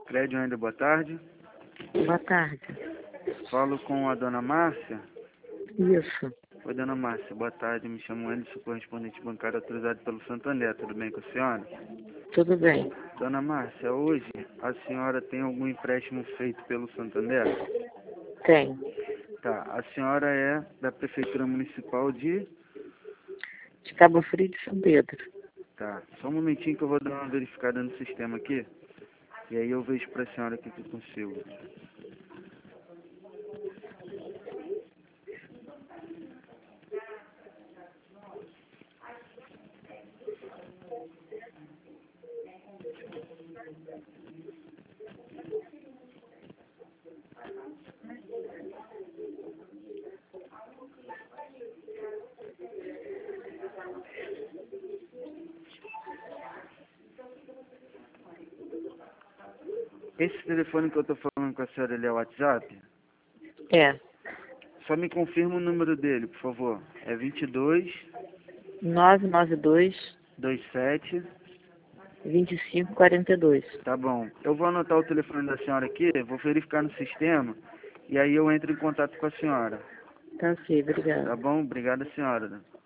Crédito ainda, boa tarde. Boa tarde. Falo com a dona Márcia. Isso. Oi, dona Márcia, boa tarde. Me chamo Anderson, correspondente bancário autorizado pelo Santander. Tudo bem com a senhora? Tudo bem. Dona Márcia, hoje a senhora tem algum empréstimo feito pelo Santander? Tem. Tá. A senhora é da Prefeitura Municipal de... De Cabo Frio de São Pedro. Tá. Só um momentinho que eu vou dar uma verificada no sistema aqui. E aí eu vejo pra senhora o que eu consigo. Esse telefone que eu tô falando com a senhora, ele é o WhatsApp? É. Só me confirma o número dele, por favor. É 22 992 27. 2542. Tá bom. Eu vou anotar o telefone da senhora aqui, vou verificar no sistema e aí eu entro em contato com a senhora. Tá ok, obrigada. Tá bom? Obrigada, senhora.